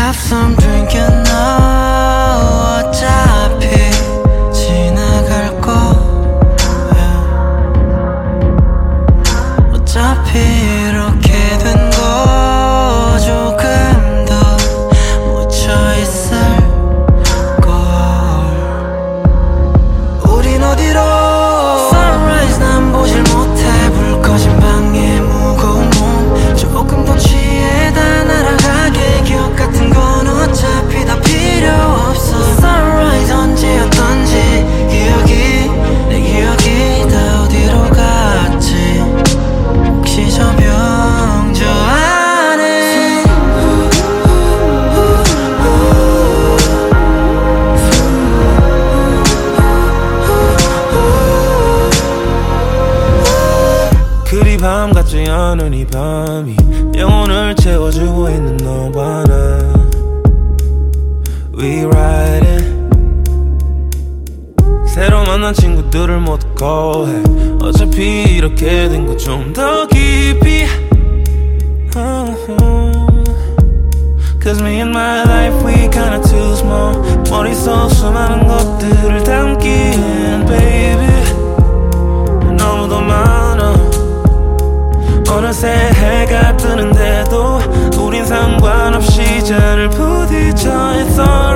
have some drink and know 어차피 지나갈 거야. 어차피 이렇게 된 거 조금 더 묻혀있을 걸. 우린 어디로 Sunrise 난 보질 못해. 불 꺼진 방에 무거운 몸 조금 더 취해 다 날아가게. 기억 같은 건 어차피 다 필요 없어. Sunrise 언제였던지 기억이 내 기억이 다 어디로 갔지. 혹시 저 병조 안에 그리 밤 같지 않은 이 밤이 영혼을 채워주고 있는 너와 나 We ride it. 새로 만난 친구들을 모두 고해. 어차피 이렇게 된 거 좀 더 깊이 Cause me and my life we kinda too small. 머릿속 수많은 것들을 담기엔 baby 너무도 많아. 어느새 해가 뜨는데도 우린 상관없이 자를 부딪혀 있어.